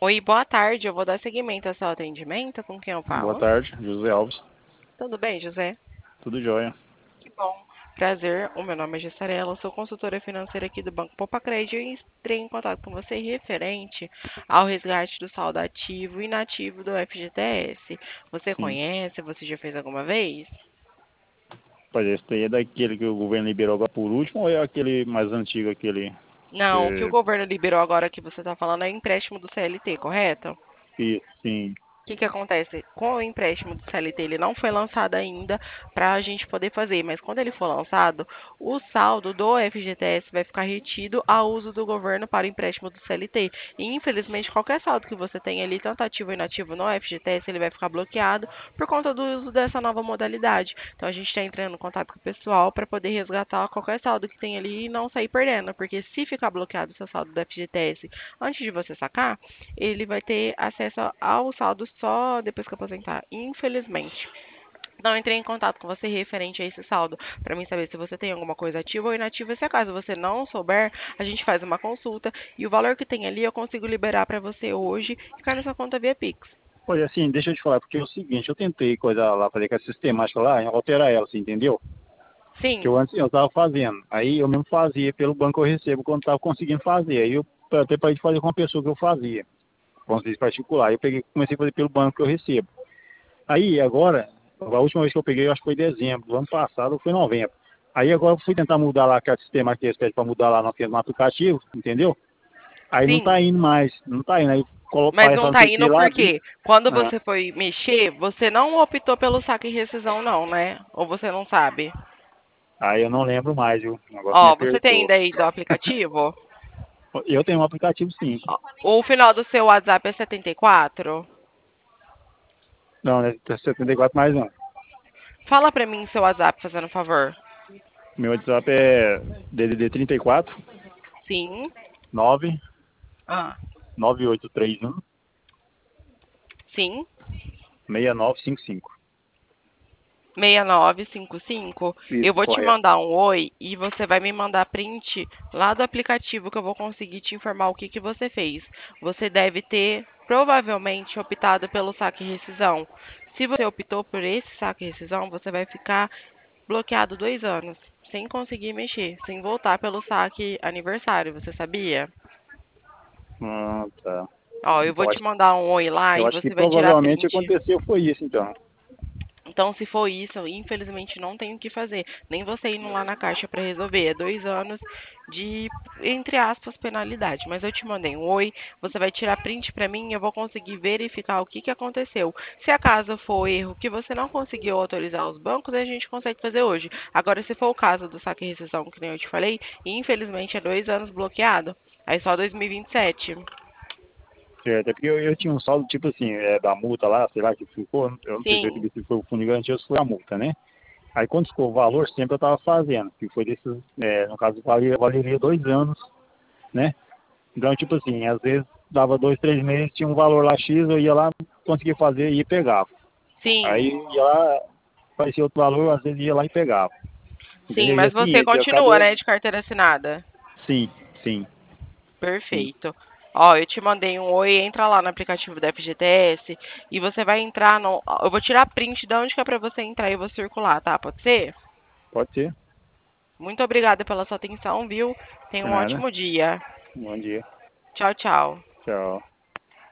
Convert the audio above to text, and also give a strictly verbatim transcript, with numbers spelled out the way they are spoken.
Oi, boa tarde. Eu vou dar seguimento ao seu atendimento. Com quem eu Boa falo? tarde, José Alves. Tudo bem, José? Tudo jóia? Que bom. Prazer. O meu nome é Gessarela. Sou consultora financeira aqui do Banco Popacred e entrei em contato com você referente ao resgate do saldo ativo e inativo do F G T S. Você Sim. conhece? Você já fez alguma vez? Pois esse daí é daquele que o governo liberou agora por último ou é aquele mais antigo, aquele Não, o que o que... governo liberou agora que você está falando é empréstimo do C L T, correto? que sim. O que que acontece? Com o empréstimo do C L T, ele não foi lançado ainda para a gente poder fazer, mas quando ele for lançado, o saldo do F G T S vai ficar retido a uso do governo para o empréstimo do C L T. E infelizmente, qualquer saldo que você tenha ali, tanto ativo ou inativo no F G T S, ele vai ficar bloqueado por conta do uso dessa nova modalidade. Então a gente está entrando em contato com o pessoal para poder resgatar qualquer saldo que tem ali e não sair perdendo, porque se ficar bloqueado o seu saldo do F G T S antes de você sacar, ele vai ter acesso ao saldo só depois que aposentar, infelizmente. Não entrei em contato com você referente a esse saldo, para mim saber se você tem alguma coisa ativa ou inativa. Se acaso você não souber, a gente faz uma consulta e o valor que tem ali eu consigo liberar para você hoje e cai na sua conta via Pix. Pois assim, deixa eu te falar, porque é o seguinte, eu tentei coisa lá, fazer com a sistemática lá, alterar ela, assim, entendeu? Que Sim, eu antes eu tava fazendo. Aí eu mesmo fazia pelo banco eu recebo quando tava conseguindo fazer. Aí eu até parei de fazer com uma pessoa que eu fazia, com serviço particular. Aí eu peguei, comecei a fazer pelo banco que eu recebo. Aí, agora, a última vez que eu peguei, eu acho que foi dezembro do ano passado, ou foi novembro. Aí agora eu fui tentar mudar lá, que é o sistema que eles pedem para mudar lá no, no aplicativo, entendeu? Aí não sim. tá indo mais, não tá indo. Aí colo- Mas parece não lá não tá sei o que indo lá, por bi- quê? Quando ah, você foi mexer, você não optou pelo saque e rescisão, não, né? Ou você não sabe? aí eu não lembro mais, viu? O negócio me Ó, você tem apertou. daí do aplicativo? Eu tenho um aplicativo sim. Ó, o final do seu WhatsApp é setenta e quatro? Não, né? Tá setenta e quatro mais não. Fala pra mim seu WhatsApp, fazendo um favor. Meu WhatsApp é D D D trinta e quatro, Sim. nove, Ah, nove oito três um, sim. seis nove cinco cinco. seis nove cinco cinco. Eu Isso, vou te correto. mandar um oi e você vai me mandar print lá do aplicativo que eu vou conseguir te informar o que que você fez. Você deve ter provavelmente optado pelo saque e rescisão. Se você optou por esse saque e rescisão, você vai ficar bloqueado dois anos, sem conseguir mexer, sem voltar pelo saque aniversário. Você sabia? Ah, tá. Ó, eu vou Então te acho, mandar um oi lá eu e acho que você vai tirar provavelmente print. aconteceu foi isso então. Então, se for isso, infelizmente não tem o que fazer. Nem você indo lá na caixa para resolver. É dois anos de, entre aspas, penalidade. Mas eu te mandei um oi, você vai tirar print para mim e eu vou conseguir verificar o que, que aconteceu. Se acaso for erro que você não conseguiu autorizar os bancos, a gente consegue fazer hoje. Agora, se for o caso do saque e rescisão, que nem eu te falei, infelizmente é dois anos bloqueado. Aí só dois mil e vinte e sete. Certo, é porque eu, eu tinha um saldo tipo assim, é, da multa lá, sei lá que ficou, eu não sei se eu Sim, recebi se foi o fundo de garantia ou se foi a multa, né? Aí quando ficou o valor, sempre eu tava fazendo, que foi desses, é, no caso, valeria, valeria dois anos, né? Então, tipo assim, às vezes dava dois, três meses, tinha um valor lá X, eu ia lá, conseguia fazer e pegava. Aí sim, ia lá, aparecia outro valor, às vezes ia lá e pegava. sim. Entendeu? E Mas assim, você eu continua, acabei, né, de carteira assinada? sim, sim, sim. Perfeito. Ó, eu te mandei um oi, entra lá no aplicativo da F G T S e você vai entrar no. Eu vou tirar print de onde que é pra você entrar e eu vou circular, tá? Pode ser? Pode ser, Muito obrigada pela sua atenção, viu? Tenha por um nada. ótimo dia. Bom dia, Tchau, tchau. tchau.